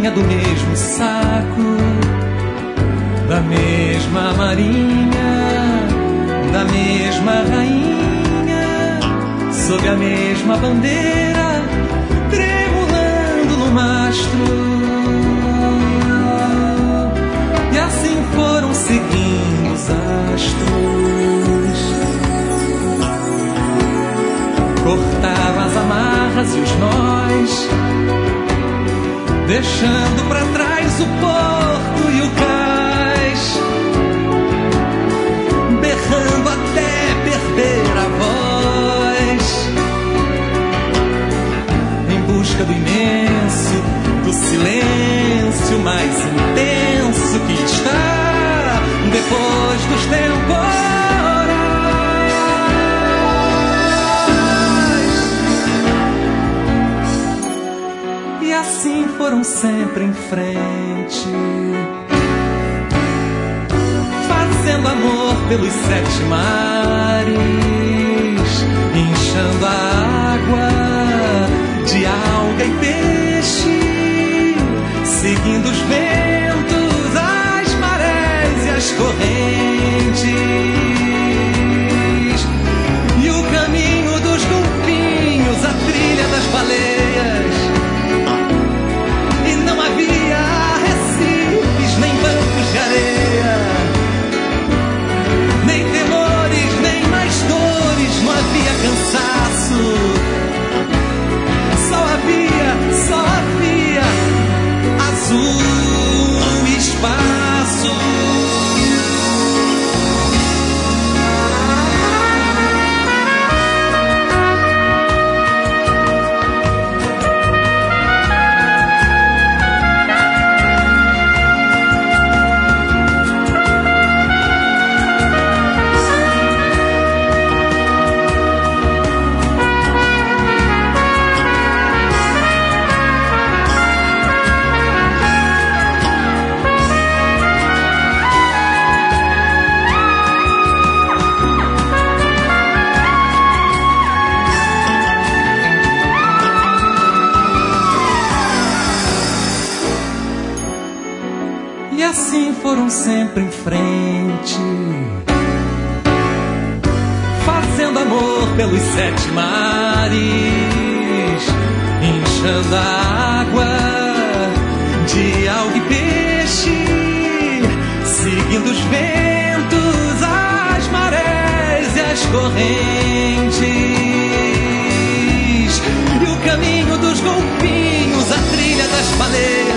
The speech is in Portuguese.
farinha do mesmo saco, da mesma marinha, da mesma rainha, sob a mesma bandeira, tremulando no mastro. E assim foram seguindo os astros, cortavam as amarras e os nós, deixando pra trás o porto e o cais, berrando até perder a voz, em busca do imenso, do silêncio mais intenso que está depois dos temporais. E assim foram sempre em frente, fazendo amor pelos 7 mares, inchando a água de alga e peixe, seguindo os ventos, as marés e as correntes, e o caminho dos golfinhos, a trilha das baleias. E não havia recifes, nem bancos de areia, nem temores, nem mais dores, não havia cansaço. Só havia azul e espaço. E assim foram sempre em frente, fazendo amor pelos 7 mares, inchando a água de alga e peixe, seguindo os ventos, as marés e as correntes, e o caminho dos golfinhos, a trilha das baleias.